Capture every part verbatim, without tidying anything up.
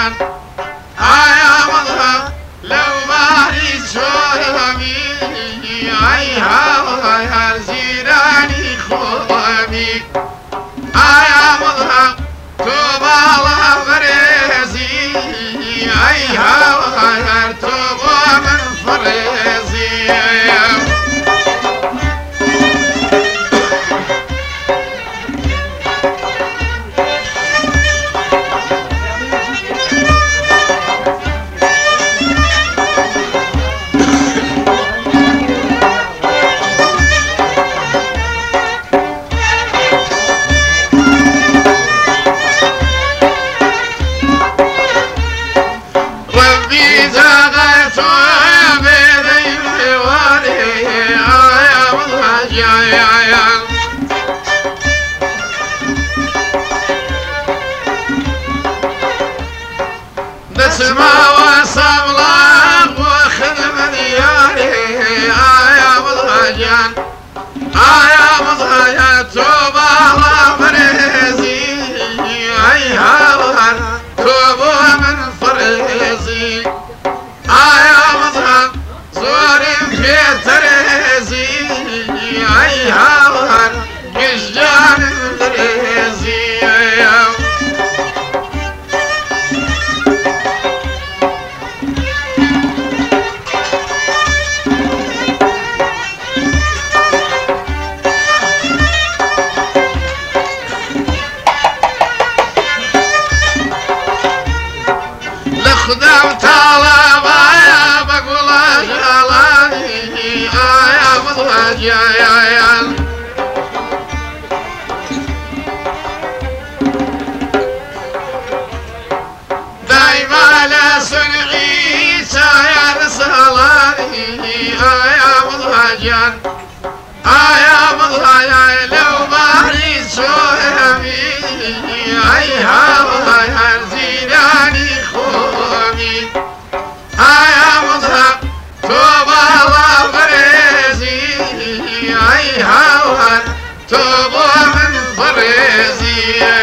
مضهجان آيا مضهج لو باري شوامي أيها وهر زيراني خوامي آيا مضهج توبا الله فريزي أيها وهر توبا من فريزي نسمع وصبلك وخدم دياري آيا مضهجان آيا مضهجان توبا الله فريزي أيها وهر توبا من فريزي آيا مضهج زوري في تريزي أيها وهر قشجان فريزي خدام طالب آيا بقول جلالي آيا مضهج يا يا يا دايما لا سنعي يا رسالي آيا مضهج يا آيا مضهج لو باري سوامي أيها وهر زيراني خوامي آيا مضهج توبا الله فريزي أيها وهر توبا من فريزي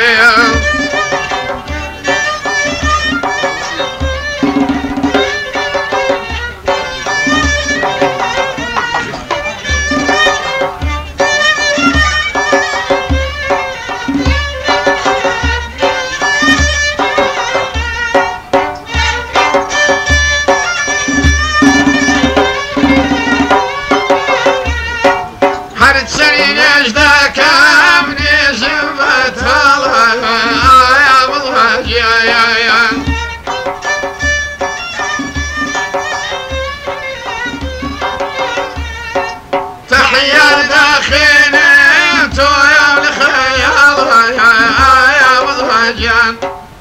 تحيا داخلي تو يا الخيال يا مضهجان